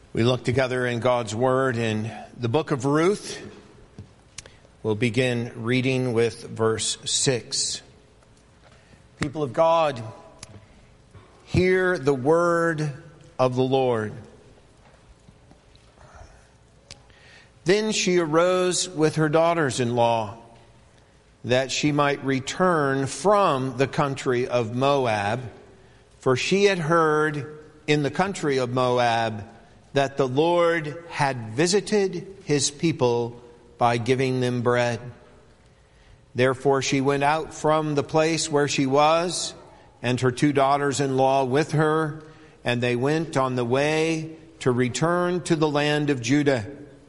We look together in God's Word in the book of Ruth. We'll begin reading with verse 6. People of God, hear the word of the Lord. Then she arose with her daughters-in-law, that she might return from the country of Moab, for she had heard in the country of Moab that the Lord had visited his people by giving them bread. Therefore she went out from the place where she was, and her two daughters-in-law with her, and they went on the way to return to the land of Judah.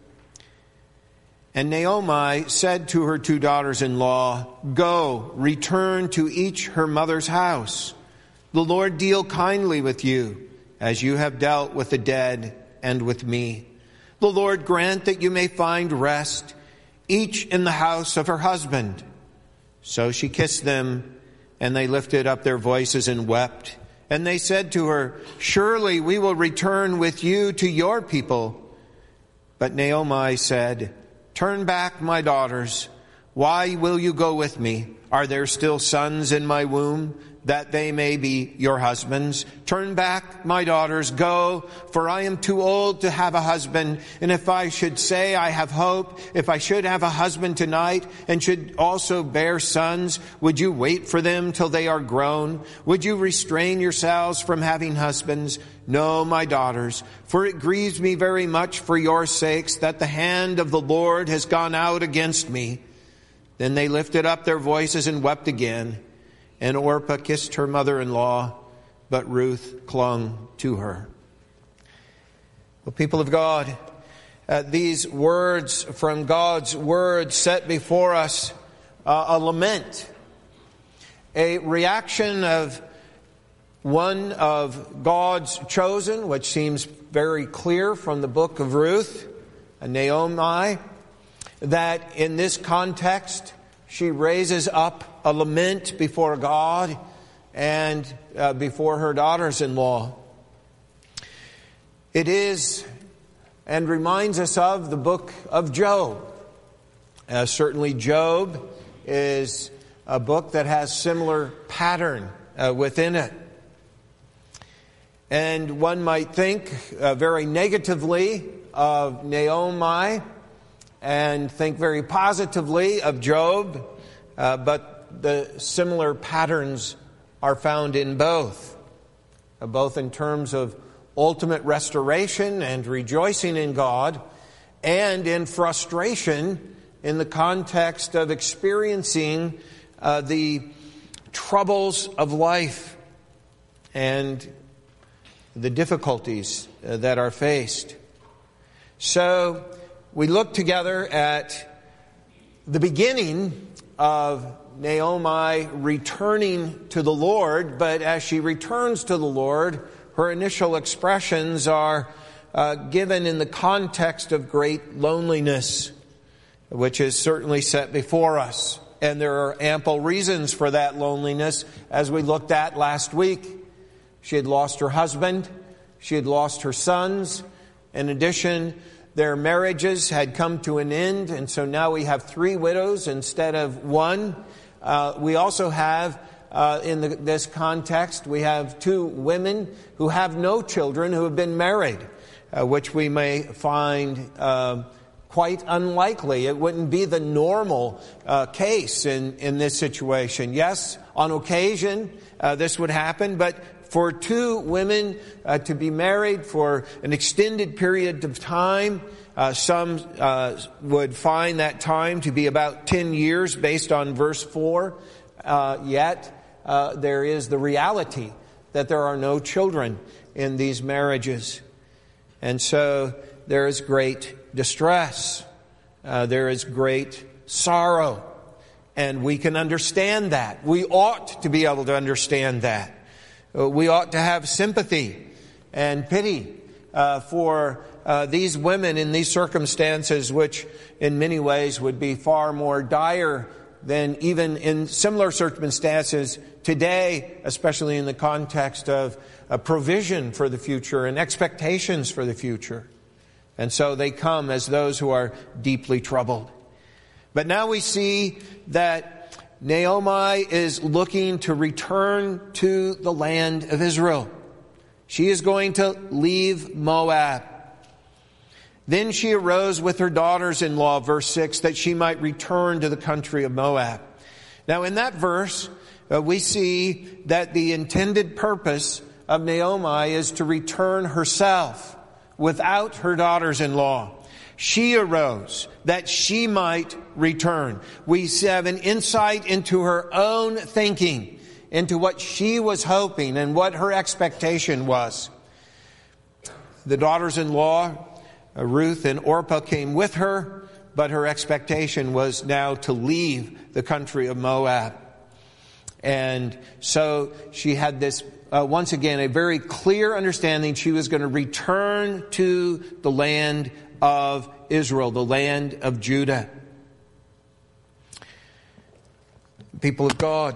And Naomi said to her two daughters-in-law, "Go, return to each her mother's house. The Lord deal kindly with you, as you have dealt with the dead and with me. The Lord grant that you may find rest, each in the house of her husband." So she kissed them, and they lifted up their voices and wept. And they said to her, "Surely we will return with you to your people." But Naomi said, "Turn back, my daughters. Why will you go with me? Are there still sons in my womb, that they may be your husbands? Turn back, my daughters, go, for I am too old to have a husband. And if I should say I have hope, if I should have a husband tonight and should also bear sons, would you wait for them till they are grown? Would you restrain yourselves from having husbands? No, my daughters, for it grieves me very much for your sakes that the hand of the Lord has gone out against me." Then they lifted up their voices and wept again. And Orpah kissed her mother-in-law, but Ruth clung to her. Well, people of God, these words from God's Word set before us a lament, a reaction of one of God's chosen, which seems very clear from the book of Ruth, Naomi, that in this context she raises up a lament before God and before her daughters-in-law. It is and reminds us of the book of Job. Certainly Job is a book that has similar pattern within it. And one might think very negatively of Naomi and think very positively of Job, but the similar patterns are found in both in terms of ultimate restoration and rejoicing in God, and in frustration in the context of experiencing the troubles of life and the difficulties that are faced. So we look together at the beginning of Naomi returning to the Lord, but as she returns to the Lord, her initial expressions are given in the context of great loneliness, which is certainly set before us. And there are ample reasons for that loneliness, as we looked at last week. She had lost her husband, she had lost her sons. In addition, their marriages had come to an end, and so now we have 3 widows instead of 1. We also have, in this context, we have 2 women who have no children who have been married, which we may find quite unlikely. It wouldn't be the normal case in this situation. Yes, on occasion this would happen, but for 2 women to be married for an extended period of time, some would find that time to be about 10 years based on verse 4. Yet there is the reality that there are no children in these marriages. And so there is great distress. There is great sorrow. And we can understand that. We ought to be able to understand that. We ought to have sympathy and pity for these women in these circumstances, which in many ways would be far more dire than even in similar circumstances today, especially in the context of a provision for the future and expectations for the future. And so they come as those who are deeply troubled. But now we see that Naomi is looking to return to the land of Israel. She is going to leave Moab. Then she arose with her daughters-in-law, verse 6, that she might return to the country of Moab. Now in that verse, we see that the intended purpose of Naomi is to return herself without her daughters-in-law. She arose that she might return. We have an insight into her own thinking, into what she was hoping and what her expectation was. The daughters-in-law, Ruth and Orpah, came with her, but her expectation was now to leave the country of Moab. And so she had this, once again, a very clear understanding she was going to return to the land of Israel, the land of Judah. People of God,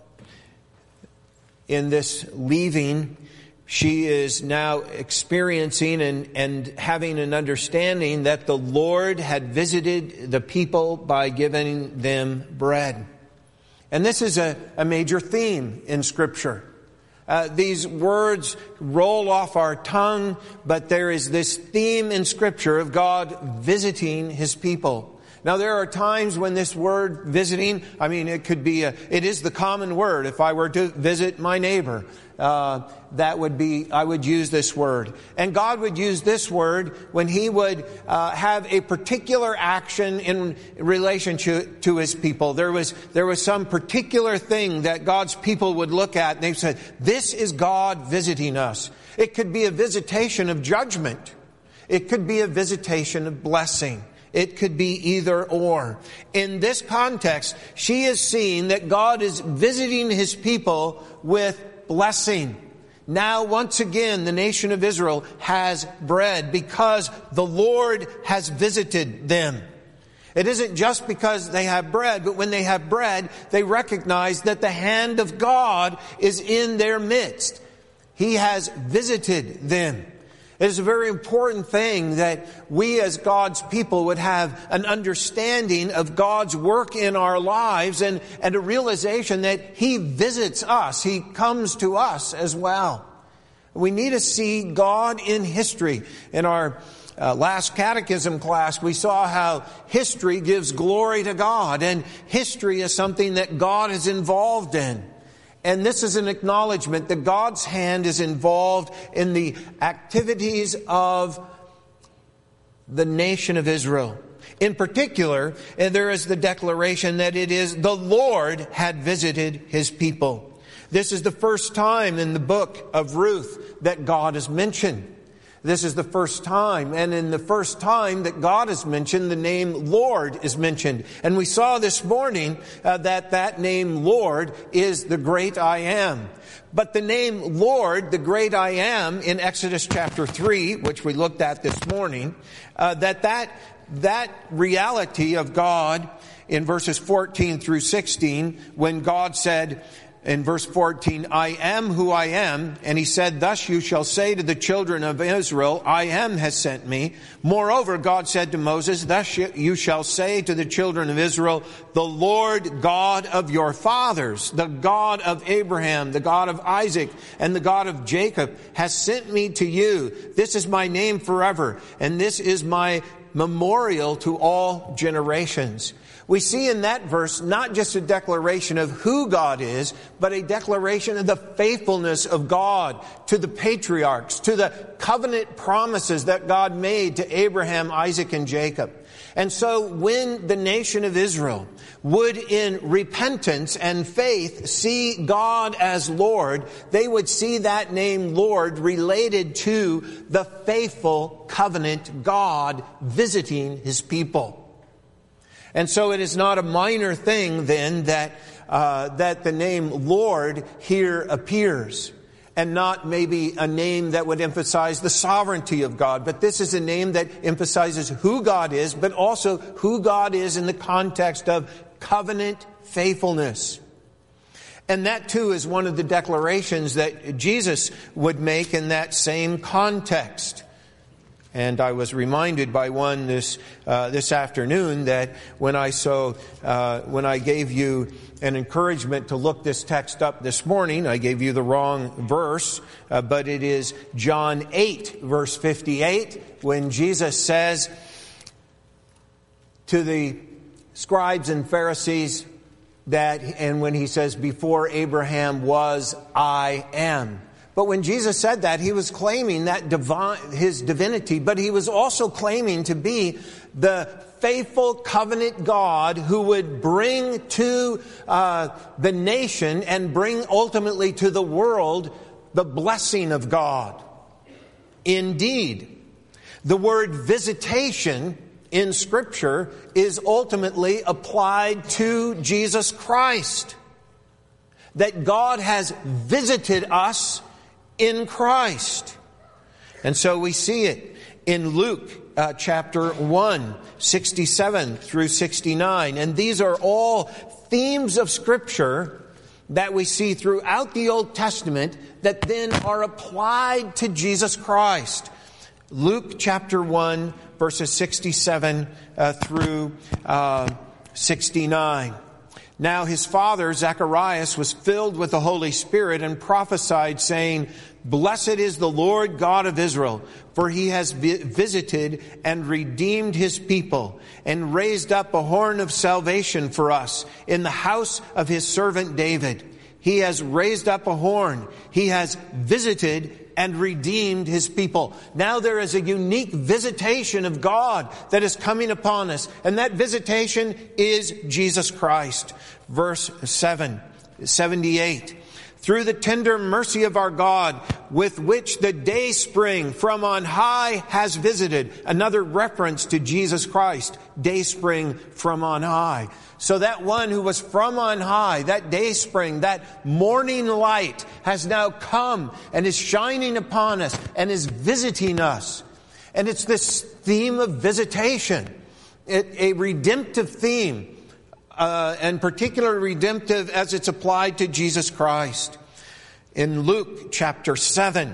in this leaving, she is now experiencing and having an understanding that the Lord had visited the people by giving them bread. And this is a major theme in Scripture. These words roll off our tongue, but there is this theme in Scripture of God visiting His people. Now, there are times when this word visiting, it is the common word. If I were to visit my neighbor, I would use this word. And God would use this word when He would have a particular action in relation to His people. There was some particular thing that God's people would look at and they said, this is God visiting us. It could be a visitation of judgment. It could be a visitation of blessing. It could be either or. In this context, she is seeing that God is visiting His people with blessing. Now, once again, the nation of Israel has bread because the Lord has visited them. It isn't just because they have bread, but when they have bread, they recognize that the hand of God is in their midst. He has visited them. It is a very important thing that we as God's people would have an understanding of God's work in our lives and a realization that He visits us. He comes to us as well. We need to see God in history. In our last catechism class, we saw how history gives glory to God, and history is something that God is involved in. And this is an acknowledgement that God's hand is involved in the activities of the nation of Israel. In particular, there is the declaration that it is the Lord had visited His people. This is the first time in the book of Ruth that God is mentioned. This is the first time, and in the first time that God is mentioned, the name Lord is mentioned. And we saw this morning that name Lord is the great I am. But the name Lord, the great I am, in Exodus chapter 3, which we looked at this morning, that reality of God in verses 14 through 16, when God said, in verse 14, I am who I am. And He said, thus you shall say to the children of Israel, I am has sent me. Moreover, God said to Moses, thus you shall say to the children of Israel, the Lord God of your fathers, the God of Abraham, the God of Isaac, and the God of Jacob has sent me to you. This is my name forever, and this is my memorial to all generations. We see in that verse not just a declaration of who God is, but a declaration of the faithfulness of God to the patriarchs, to the covenant promises that God made to Abraham, Isaac, and Jacob. And so when the nation of Israel would in repentance and faith see God as Lord, they would see that name Lord related to the faithful covenant God visiting His people. And so it is not a minor thing then that the name Lord here appears, and not maybe a name that would emphasize the sovereignty of God. But this is a name that emphasizes who God is, but also who God is in the context of covenant faithfulness. And that too is one of the declarations that Jesus would make in that same context. And I was reminded by one this afternoon that when I gave you an encouragement to look this text up this morning, I gave you the wrong verse, but it is John 8, verse 58, when Jesus says to the scribes and Pharisees and when he says, "Before Abraham was, I am." But when Jesus said that, he was claiming that his divinity, but he was also claiming to be the faithful covenant God who would bring to the nation and bring ultimately to the world the blessing of God. Indeed, the word visitation in Scripture is ultimately applied to Jesus Christ. That God has visited us in Christ. And so we see it in Luke chapter 1, 67 through 69. And these are all themes of Scripture that we see throughout the Old Testament that then are applied to Jesus Christ. Luke chapter 1, verses 67 through 69. Now his father, Zacharias, was filled with the Holy Spirit and prophesied, saying, "Blessed is the Lord God of Israel, for he has visited and redeemed his people, and raised up a horn of salvation for us in the house of his servant David. He has raised up a horn. He has visited and redeemed his people." Now there is a unique visitation of God that is coming upon us. And that visitation is Jesus Christ. Verse 78. "Through the tender mercy of our God, with which the day spring from on high has visited." Another reference to Jesus Christ. Day spring from on high. So that one who was from on high, that day spring, that morning light has now come and is shining upon us and is visiting us. And it's this theme of visitation, a redemptive theme, and particularly redemptive as it's applied to Jesus Christ. In Luke chapter 7,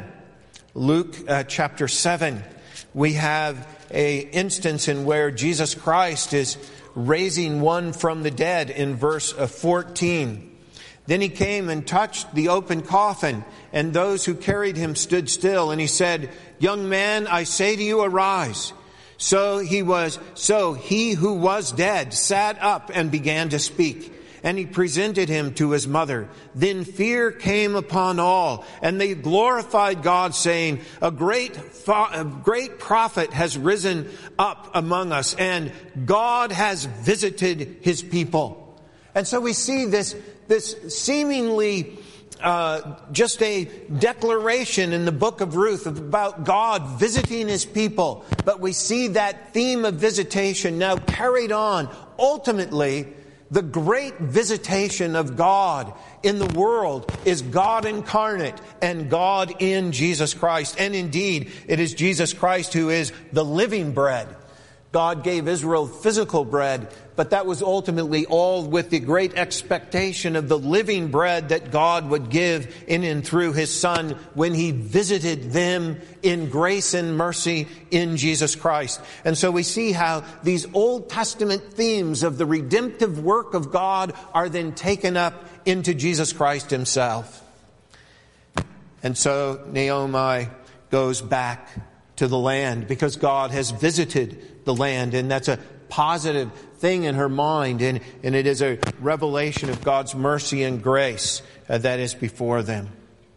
we have an instance in where Jesus Christ is raising one from the dead in verse 14. "Then he came and touched the open coffin, and those who carried him stood still. And he said, 'Young man, I say to you, arise.' So he who was dead sat up and began to speak. And he presented him to his mother. Then fear came upon all, and they glorified God, saying, a great prophet has risen up among us, and God has visited his people." And so we see this seemingly just a declaration in the book of Ruth about God visiting his people. But we see that theme of visitation now carried on. Ultimately, the great visitation of God in the world is God incarnate and God in Jesus Christ. And indeed, it is Jesus Christ who is the living bread. God gave Israel physical bread, but that was ultimately all with the great expectation of the living bread that God would give in and through his Son when he visited them in grace and mercy in Jesus Christ. And so we see how these Old Testament themes of the redemptive work of God are then taken up into Jesus Christ himself. And so Naomi goes back to the land because God has visited the land, and that's a positive thing in her mind, and it is a revelation of God's mercy and grace that is before them.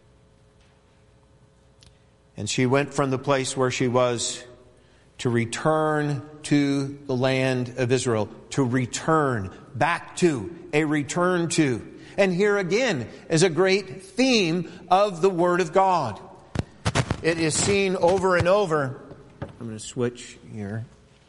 And she went from the place where she was to return to the land of Israel, to return back to, a return to. And here again is a great theme of the Word of God. It is seen over and over. I'm going to switch here.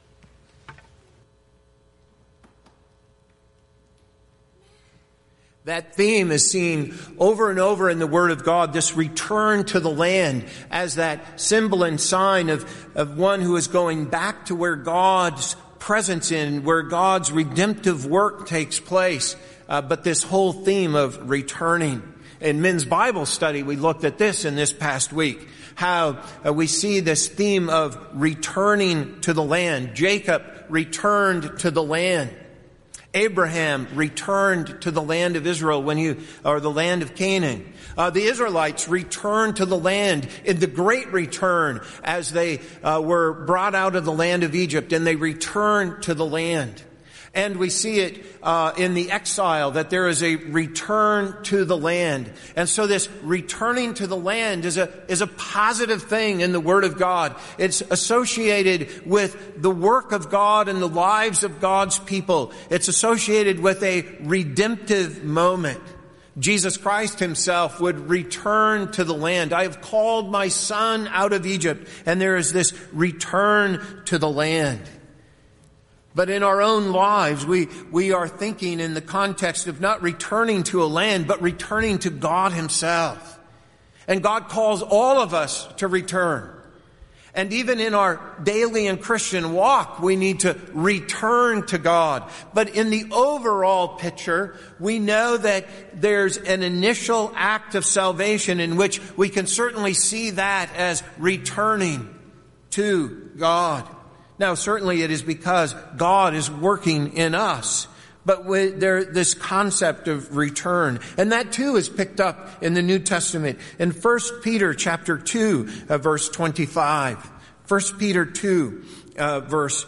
That theme is seen over and over in the Word of God, this return to the land as that symbol and sign of one who is going back to where God's presence in, where God's redemptive work takes place. But this whole theme of returning. In men's Bible study, we looked at this in this past week, how we see this theme of returning to the land. Jacob returned to the land. Abraham returned to the land of Israel or the land of Canaan. The Israelites returned to the land in the great return as they were brought out of the land of Egypt, and they returned to the land. And we see it in the exile, that there is a return to the land. And so this returning to the land is a positive thing in the Word of God. It's associated with the work of God and the lives of God's people. It's associated with a redemptive moment. Jesus Christ himself would return to the land. I have called my son out of Egypt. And there is this return to the land. But in our own lives, we are thinking in the context of not returning to a land, but returning to God himself. And God calls all of us to return. And even in our daily and Christian walk, we need to return to God. But in the overall picture, we know that there's an initial act of salvation in which we can certainly see that as returning to God. Now, certainly it is because God is working in us. But this concept of return, and that too is picked up in the New Testament in 1 Peter chapter 2, verse 25. 1 Peter 2, verse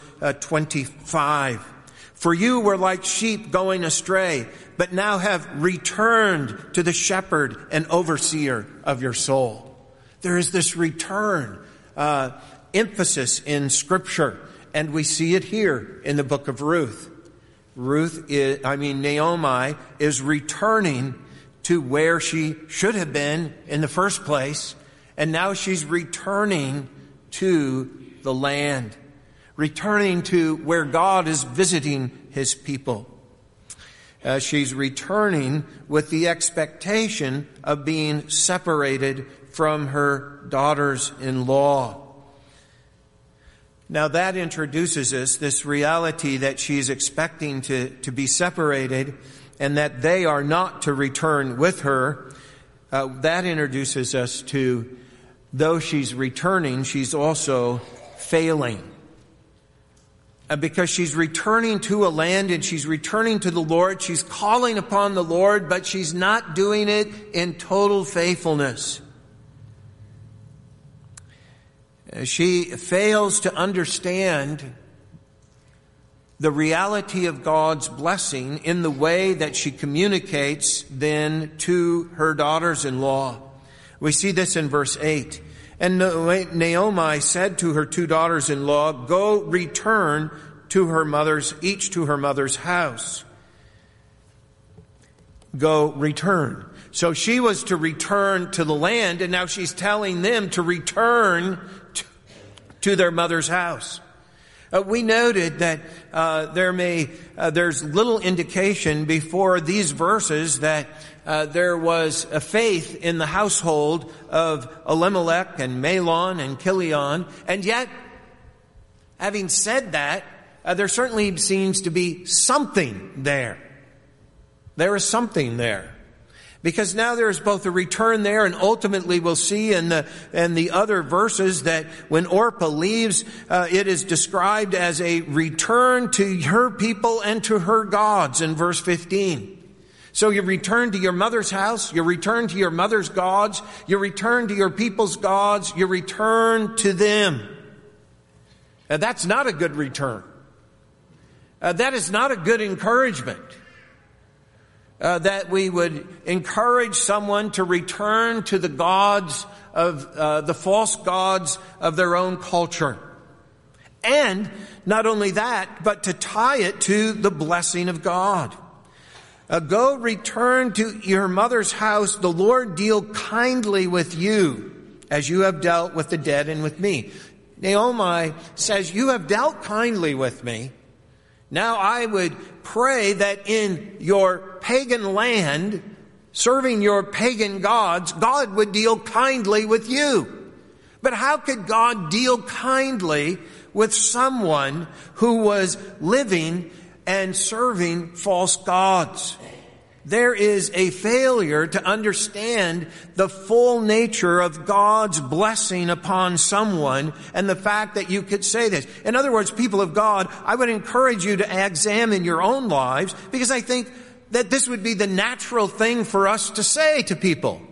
25. For you were like sheep going astray, but now have returned to the shepherd and overseer of your soul. There is this return emphasis in Scripture, and we see it here in the book of Ruth. Naomi is returning to where she should have been in the first place, and now she's returning to the land, returning to where God is visiting his people. She's returning with the expectation of being separated from her daughters-in-law. Now that introduces us this reality that she's expecting to be separated and that they are not to return with her. That introduces us to, though she's returning, she's also failing. Because she's returning to a land and she's returning to the Lord, she's calling upon the Lord, but she's not doing it in total faithfulness. She fails to understand the reality of God's blessing in the way that she communicates then to her daughters-in-law. We see this in verse 8. And Naomi said to her two daughters-in-law, go return to each to her mother's house. Go return. So she was to return to the land, and now she's telling them to return to their mother's house. We noted that there's little indication before these verses that there was a faith in the household of Elimelech and Mahlon and Chilion, and yet, having said that, there certainly seems to be something there. There is something there. Because now there is both a return there, and ultimately we'll see in the other verses that when Orpah leaves, it is described as a return to her people and to her gods in verse 15. So you return to your mother's house, you return to your mother's gods, you return to your people's gods, you return to them. That's not a good return. That is not a good encouragement. That we would encourage someone to return to the gods of the false gods of their own culture. And not only that, but to tie it to the blessing of God. Go return to your mother's house. The Lord deal kindly with you as you have dealt with the dead and with me. Naomi says, you have dealt kindly with me. Now I would pray that in your pagan land, serving your pagan gods, God would deal kindly with you. But how could God deal kindly with someone who was living and serving false gods? There is a failure to understand the full nature of God's blessing upon someone and the fact that you could say this. In other words, people of God, I would encourage you to examine your own lives, because I think that this would be the natural thing for us to say to people.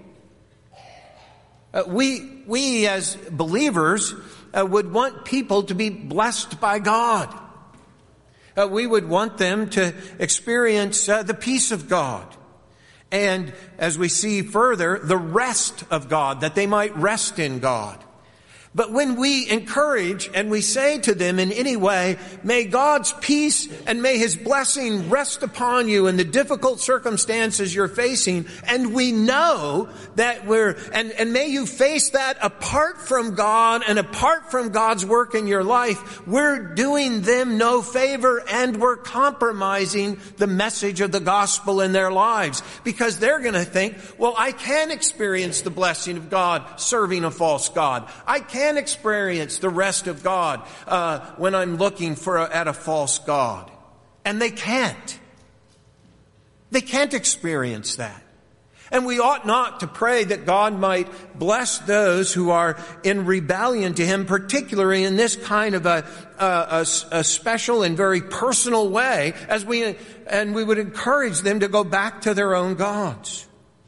We as believers would want people to be blessed by God. We would want them to experience the peace of God. And as we see further, the rest of God, that they might rest in God. But when we encourage and we say to them in any way, may God's peace and may His blessing rest upon you in the difficult circumstances you're facing, and we know that and may you face that apart from God and apart from God's work in your life, we're doing them no favor and we're compromising the message of the gospel in their lives, because they're going to think, well, I can experience the blessing of God serving a false God. I can experience the rest of God when I'm looking at a false God. And they can't. They can't experience that. And we ought not to pray that God might bless those who are in rebellion to Him, particularly in this kind of a special and very personal way, and we would encourage them to go back to their own gods.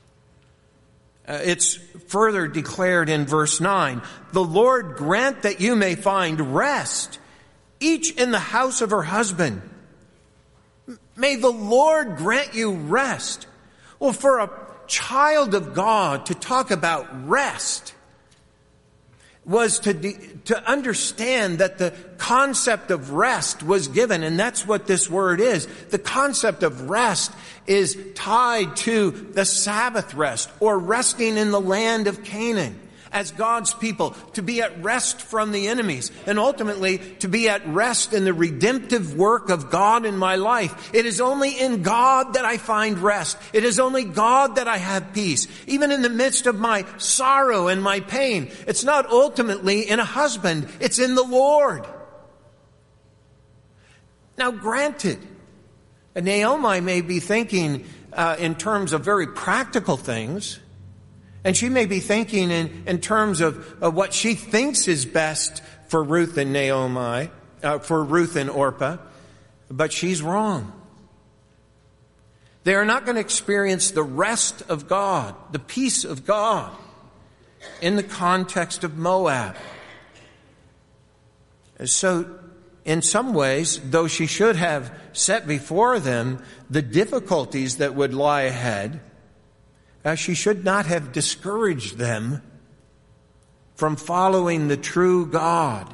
It's further declared in verse 9, the Lord grant that you may find rest, each in the house of her husband. May the Lord grant you rest. Well, for a child of God to talk about rest was to understand that the concept of rest was given, and that's what this word is. The concept of rest is tied to the Sabbath rest, or resting in the land of Canaan as God's people, to be at rest from the enemies, and ultimately to be at rest in the redemptive work of God in my life. It is only in God that I find rest. It is only God that I have peace. Even in the midst of my sorrow and my pain, it's not ultimately in a husband, it's in the Lord. Now granted, Naomi may be thinking in terms of very practical things, and she may be thinking in terms of what she thinks is best for Ruth and Naomi, for Ruth and Orpah, but she's wrong. They are not going to experience the rest of God, the peace of God, in the context of Moab. So, in some ways, though she should have set before them the difficulties that would lie ahead, she should not have discouraged them from following the true God.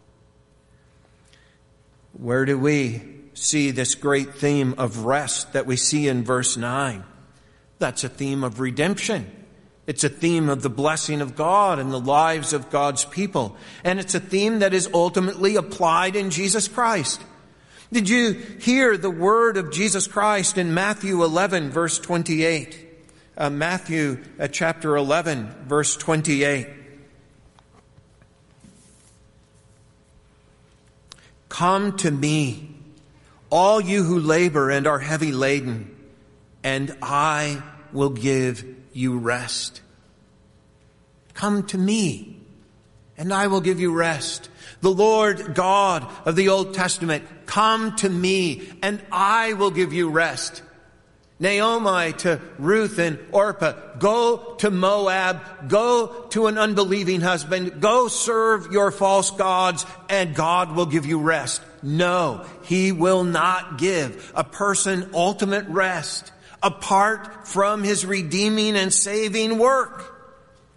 Where do we see this great theme of rest that we see in verse 9? That's a theme of redemption. It's a theme of the blessing of God in the lives of God's people. And it's a theme that is ultimately applied in Jesus Christ. Did you hear the word of Jesus Christ in Matthew 11, verse 28? Matthew chapter 11, verse 28. Come to me, all you who labor and are heavy laden, and I will give you rest. Come to me, and I will give you rest. The Lord God of the Old Testament, come to me, and I will give you rest. Naomi to Ruth and Orpah, go to Moab, go to an unbelieving husband, go serve your false gods, and God will give you rest. No, He will not give a person ultimate rest apart from His redeeming and saving work.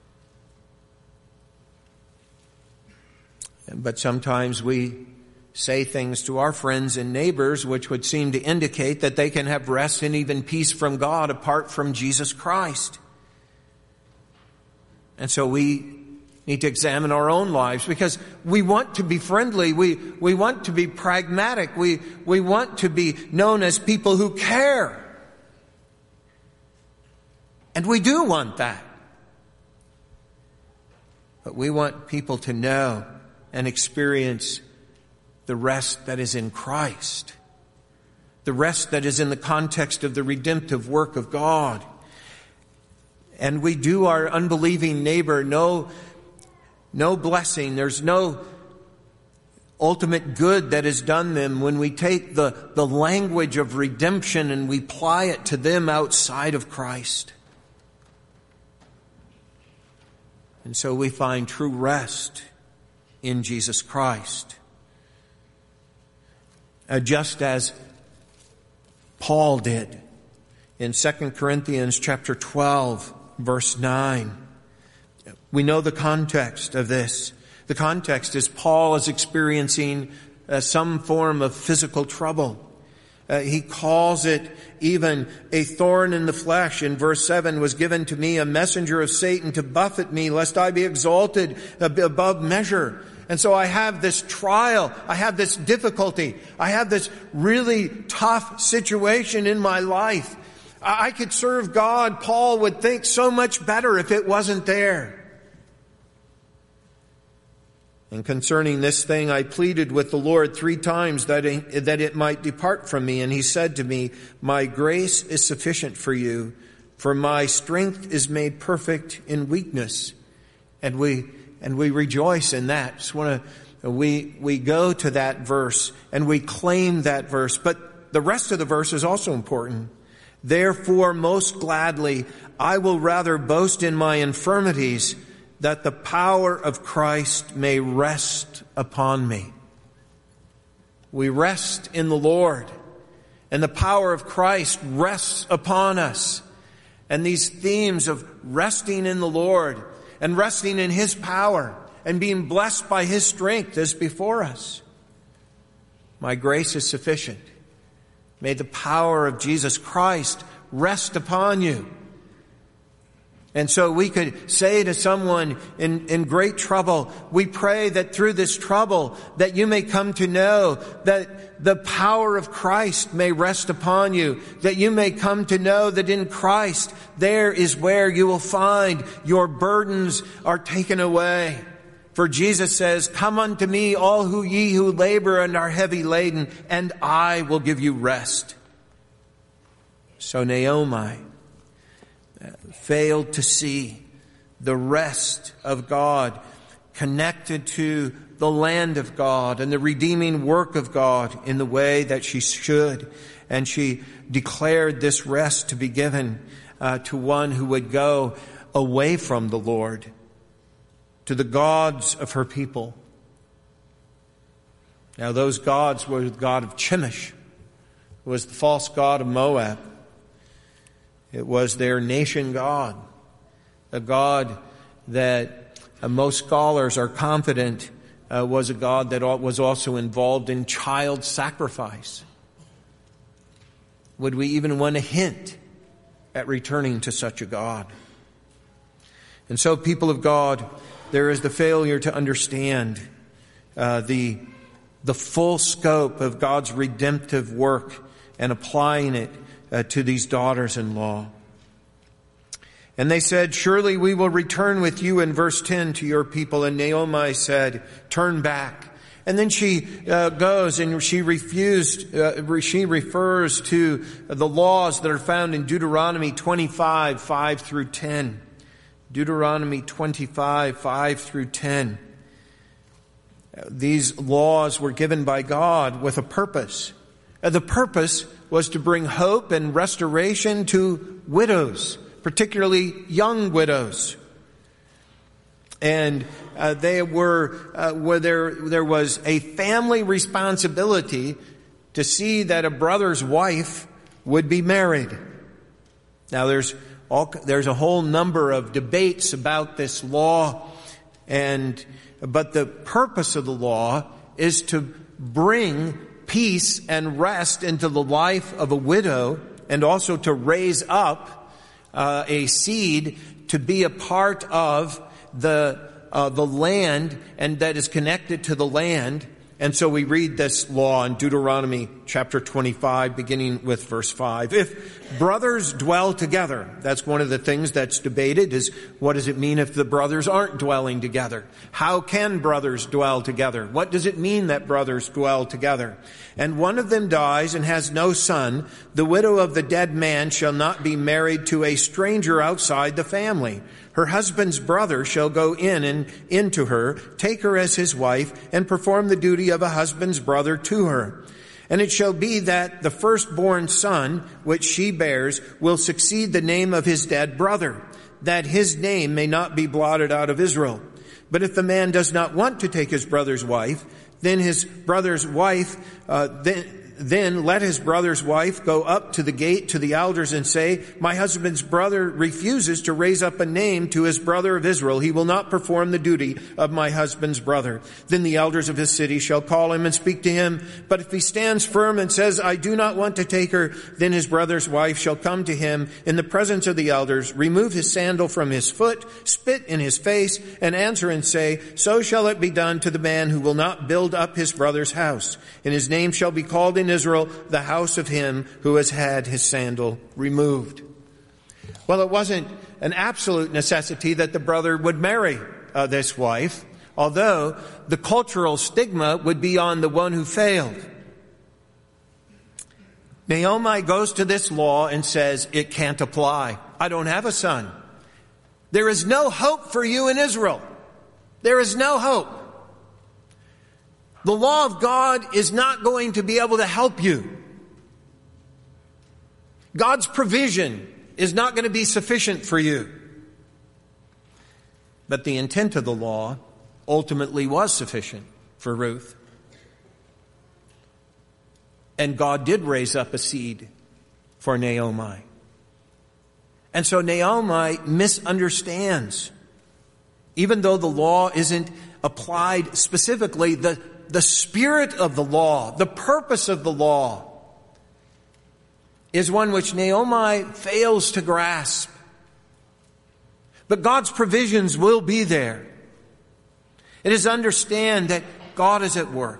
But sometimes we say things to our friends and neighbors which would seem to indicate that they can have rest and even peace from God apart from Jesus Christ. And so we need to examine our own lives, because we want to be friendly, we want to be pragmatic, we want to be known as people who care. And we do want that. But we want people to know and experience the rest that is in Christ. The rest that is in the context of the redemptive work of God. And we do our unbelieving neighbor no blessing. There's no ultimate good that is done them when we take the language of redemption and we apply it to them outside of Christ. And so we find true rest in Jesus Christ. Just as Paul did in 2 Corinthians chapter 12, verse 9. We know the context of this. The context is Paul is experiencing some form of physical trouble. He calls it even a thorn in the flesh. In verse 7, was given to me a messenger of Satan to buffet me, lest I be exalted above measure. And so I have this trial, I have this difficulty, I have this really tough situation in my life. I could serve God, Paul would think, so much better if it wasn't there. And concerning this thing, I pleaded with the Lord 3 times that it might depart from me. And he said to me, my grace is sufficient for you, for my strength is made perfect in weakness. And we rejoice in that. We go to that verse and we claim that verse. But the rest of the verse is also important. Therefore, most gladly, I will rather boast in my infirmities, that the power of Christ may rest upon me. We rest in the Lord, and the power of Christ rests upon us. And these themes of resting in the Lord and resting in His power and being blessed by His strength is before us. My grace is sufficient. May the power of Jesus Christ rest upon you. And so we could say to someone in great trouble, we pray that through this trouble that you may come to know that the power of Christ may rest upon you, that you may come to know that in Christ there is where you will find your burdens are taken away. For Jesus says, come unto me, all ye who labor and are heavy laden, and I will give you rest. So Naomi failed to see the rest of God connected to the land of God and the redeeming work of God in the way that she should. And she declared this rest to be given to one who would go away from the Lord, to the gods of her people. Now those gods were the god of Chemosh, who was the false god of Moab. It was their nation god, a god that most scholars are confident was a god that was also involved in child sacrifice. Would we even want to hint at returning to such a god? And so, people of God, there is the failure to understand the full scope of God's redemptive work and applying it to these daughters-in-law. And they said, surely we will return with you, in verse 10, to your people. And Naomi said, turn back. And then she goes and she refers to the laws that are found in Deuteronomy 25, 5 through 10. Deuteronomy 25, 5 through 10. These laws were given by God with a purpose. The purpose was to bring hope and restoration to widows, particularly young widows. And there was a family responsibility to see that a brother's wife would be married. Now there's a whole number of debates about this law, but the purpose of the law is to bring peace and rest into the life of a widow, and also to raise up a seed to be a part of the land, and that is connected to the land, And so we read this law in Deuteronomy chapter 25, beginning with verse 5. If brothers dwell together, that's one of the things that's debated, is what does it mean if the brothers aren't dwelling together? How can brothers dwell together? What does it mean that brothers dwell together? And one of them dies and has no son, the widow of the dead man shall not be married to a stranger outside the family. Her husband's brother shall go in and into her, take her as his wife, and perform the duty of a husband's brother to her. And it shall be that the firstborn son, which she bears, will succeed the name of his dead brother, that his name may not be blotted out of Israel. But if the man does not want to take his brother's wife, then his brother's wife, then let his brother's wife go up to the gate to the elders and say, my husband's brother refuses to raise up a name to his brother of Israel. He will not perform the duty of my husband's brother. Then the elders of his city shall call him and speak to him. But if he stands firm and says, I do not want to take her, then his brother's wife shall come to him in the presence of the elders, remove his sandal from his foot, spit in his face, and answer and say, so shall it be done to the man who will not build up his brother's house. And his name shall be called in Israel the house of him who has had his sandal removed. Well, it wasn't an absolute necessity that the brother would marry this wife, although the cultural stigma would be on the one who failed. Naomi goes to this law and says, it can't apply. I don't have a son. There is no hope for you in Israel. There is no hope. The law of God is not going to be able to help you. God's provision is not going to be sufficient for you. But the intent of the law ultimately was sufficient for Ruth. And God did raise up a seed for Naomi. And so Naomi misunderstands. Even though the law isn't applied specifically, the spirit of the law, the purpose of the law, is one which Naomi fails to grasp. But God's provisions will be there. It is understand that God is at work.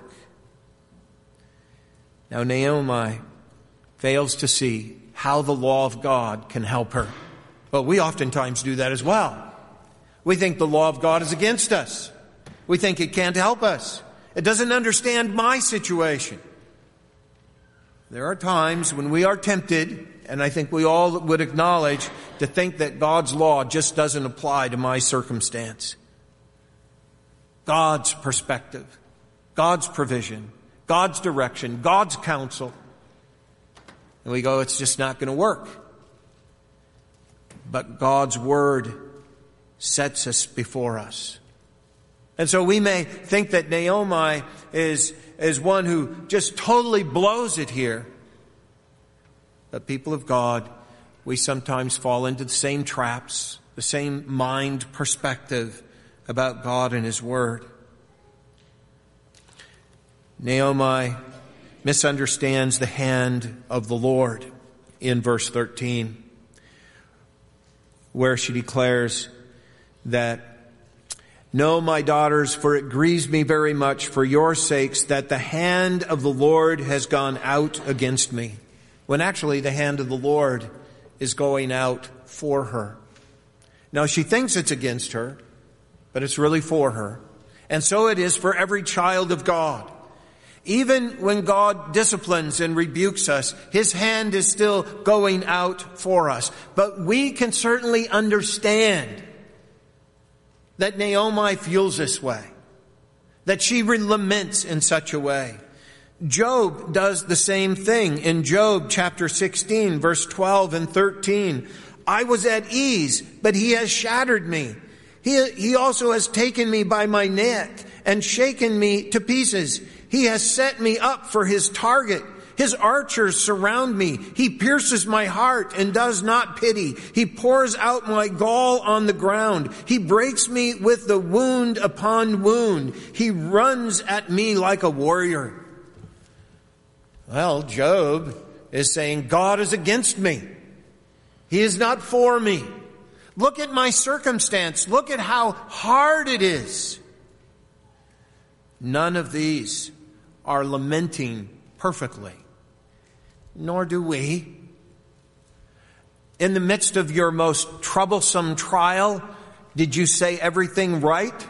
Now Naomi fails to see how the law of God can help her. But we oftentimes do that as well. We think the law of God is against us. We think it can't help us. It doesn't understand my situation. There are times when we are tempted, and I think we all would acknowledge, to think that God's law just doesn't apply to my circumstance. God's perspective, God's provision, God's direction, God's counsel. And we go, it's just not going to work. But God's word sets us before us. And so we may think that Naomi is one who just totally blows it here. But people of God, we sometimes fall into the same traps, the same mind perspective about God and His Word. Naomi misunderstands the hand of the Lord in verse 13, where she declares that, no, my daughters, for it grieves me very much for your sakes that the hand of the Lord has gone out against me. When actually the hand of the Lord is going out for her. Now she thinks it's against her, but it's really for her. And so it is for every child of God. Even when God disciplines and rebukes us, His hand is still going out for us. But we can certainly understand that Naomi feels this way, that she laments in such a way. Job does the same thing in Job chapter 16, verse 12 and 13. I was at ease, but he has shattered me. He also has taken me by my neck and shaken me to pieces. He has set me up for his target. His archers surround me. He pierces my heart and does not pity. He pours out my gall on the ground. He breaks me with the wound upon wound. He runs at me like a warrior. Well, Job is saying, God is against me. He is not for me. Look at my circumstance. Look at how hard it is. None of these are lamenting perfectly. Nor do we. In the midst of your most troublesome trial, did you say everything right?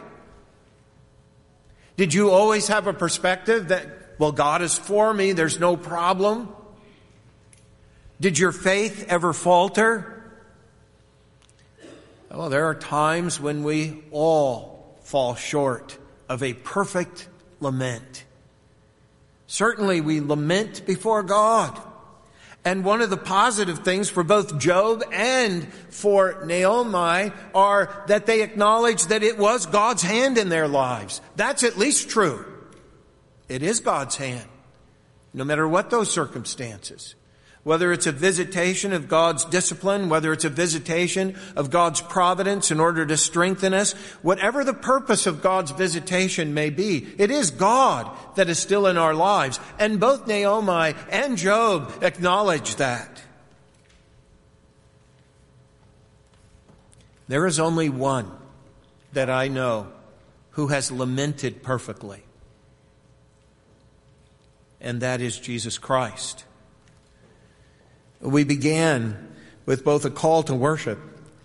Did you always have a perspective that, well, God is for me, there's no problem? Did your faith ever falter? Well, there are times when we all fall short of a perfect lament. Certainly we lament before God. And one of the positive things for both Job and for Naomi are that they acknowledge that it was God's hand in their lives. That's at least true. It is God's hand, no matter what those circumstances. Whether it's a visitation of God's discipline, whether it's a visitation of God's providence in order to strengthen us, whatever the purpose of God's visitation may be, it is God that is still in our lives. And both Naomi and Job acknowledge that. There is only one that I know who has lamented perfectly, and that is Jesus Christ. We began with both a call to worship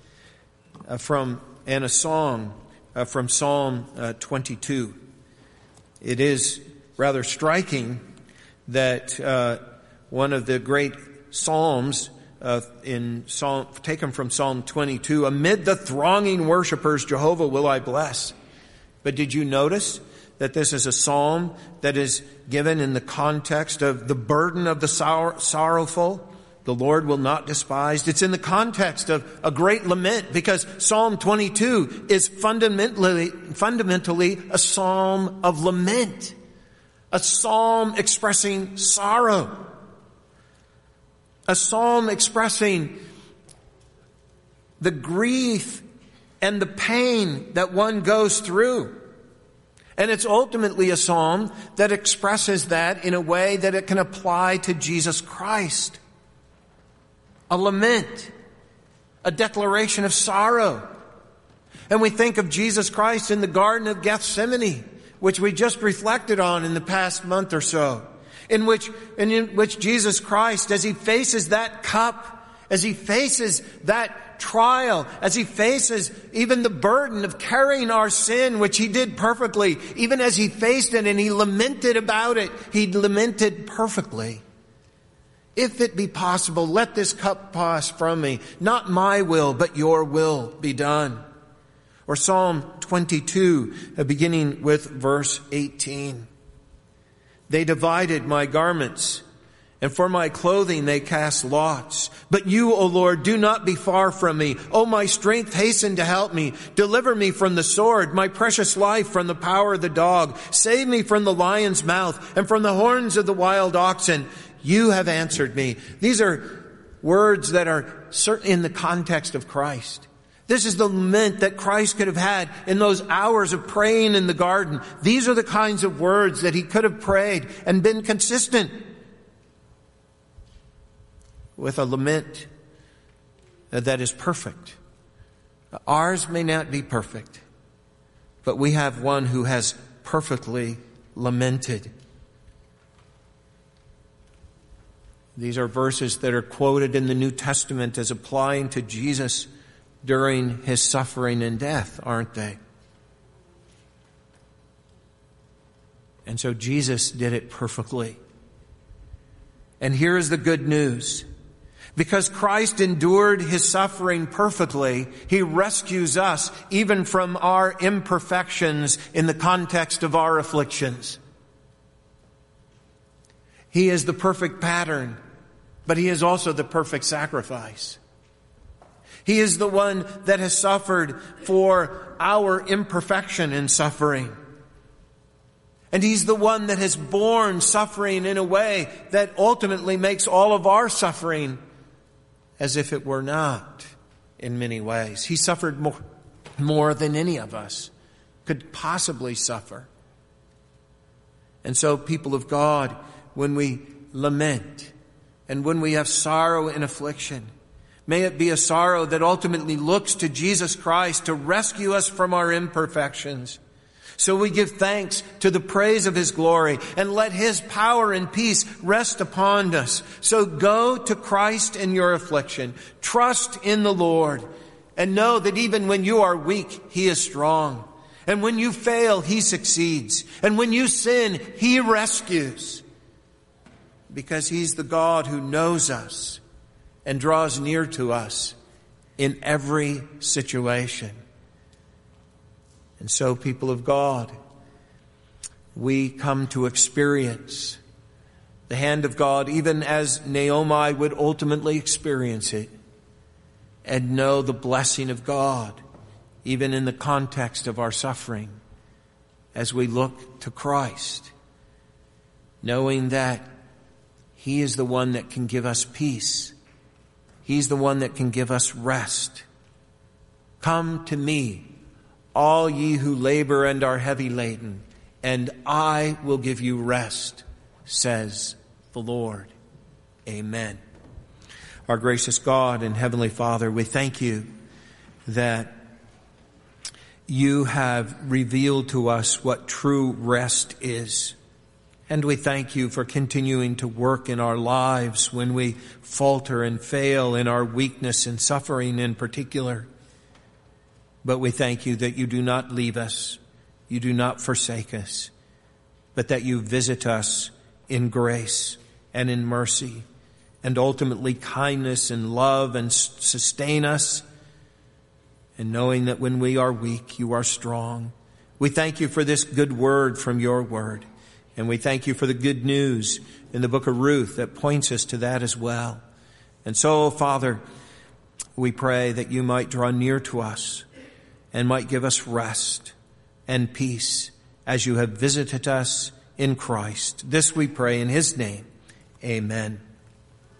and a song from Psalm 22. It is rather striking that one of the great psalms taken from Psalm 22, amid the thronging worshipers, Jehovah will I bless. But did you notice that this is a psalm that is given in the context of the burden of the sorrowful? The Lord will not despise. It's in the context of a great lament, because Psalm 22 is fundamentally a psalm of lament, a psalm expressing sorrow, a psalm expressing the grief and the pain that one goes through. And it's ultimately a psalm that expresses that in a way that it can apply to Jesus Christ. A lament, a declaration of sorrow. And we think of Jesus Christ in the Garden of Gethsemane, which we just reflected on in the past month or so, in which Jesus Christ, as he faces that cup, as he faces that trial, as he faces even the burden of carrying our sin, which he did perfectly, even as he faced it and he lamented about it, he lamented perfectly. If it be possible, let this cup pass from me. Not my will, but your will be done. Or Psalm 22, beginning with verse 18. They divided my garments, and for my clothing they cast lots. But you, O Lord, do not be far from me. O my strength, hasten to help me. Deliver me from the sword, my precious life from the power of the dog. Save me from the lion's mouth and from the horns of the wild oxen. You have answered me. These are words that are certainly in the context of Christ. This is the lament that Christ could have had in those hours of praying in the garden. These are the kinds of words that he could have prayed and been consistent with a lament that is perfect. Ours may not be perfect, but we have one who has perfectly lamented. These are verses that are quoted in the New Testament as applying to Jesus during his suffering and death, aren't they? And so Jesus did it perfectly. And here is the good news. Because Christ endured his suffering perfectly, he rescues us even from our imperfections in the context of our afflictions. He is the perfect pattern, but he is also the perfect sacrifice. He is the one that has suffered for our imperfection in suffering. And he's the one that has borne suffering in a way that ultimately makes all of our suffering as if it were not in many ways. He suffered more than any of us could possibly suffer. And so, people of God, when we lament and when we have sorrow and affliction, may it be a sorrow that ultimately looks to Jesus Christ to rescue us from our imperfections, So we give thanks to the praise of His glory, and let His power and peace rest upon us. So go to Christ in your affliction. Trust in the Lord, and know that even when you are weak, He is strong. And when you fail, He succeeds. And when you sin, He rescues. Because He's the God who knows us and draws near to us in every situation. And so, people of God, we come to experience the hand of God even as Naomi would ultimately experience it, and know the blessing of God even in the context of our suffering as we look to Christ, knowing that He is the one that can give us peace. He's the one that can give us rest. Come to me, all ye who labor and are heavy laden, and I will give you rest, says the Lord. Amen. Our gracious God and Heavenly Father, we thank you that you have revealed to us what true rest is. And we thank you for continuing to work in our lives when we falter and fail in our weakness and suffering in particular. But we thank you that you do not leave us, you do not forsake us, but that you visit us in grace and in mercy, and ultimately kindness and love, and sustain us. And knowing that when we are weak, you are strong. We thank you for this good word from your word. And we thank you for the good news in the book of Ruth that points us to that as well. And so, Father, we pray that you might draw near to us and might give us rest and peace as you have visited us in Christ. This we pray in His name. Amen.